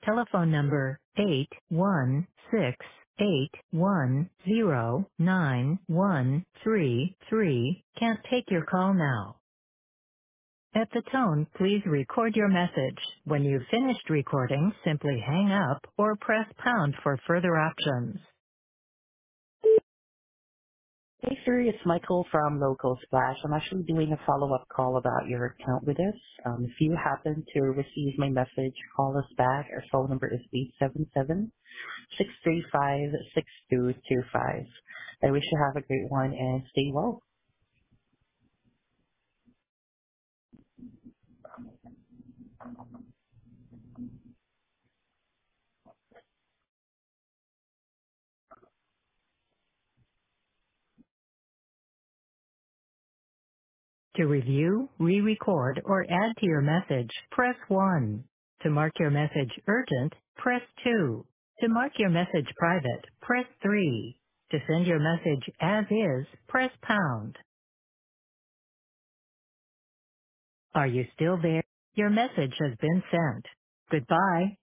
Telephone number 816-810-9133 can't take your call now. At the tone, please record your message. When you've finished recording, simply hang up or press pound for further options. Hey, sir, it's Michael from Local Splash. I'm actually doing a follow-up call about your account with us. If you happen to receive my message, call us back. Our phone number is 877-635-6225. I wish you have a great one and stay well. To review, re-record, or add to your message, press 1. To mark your message urgent, press 2. To mark your message private, press 3. To send your message as is, press pound. Are you still there? Your message has been sent. Goodbye.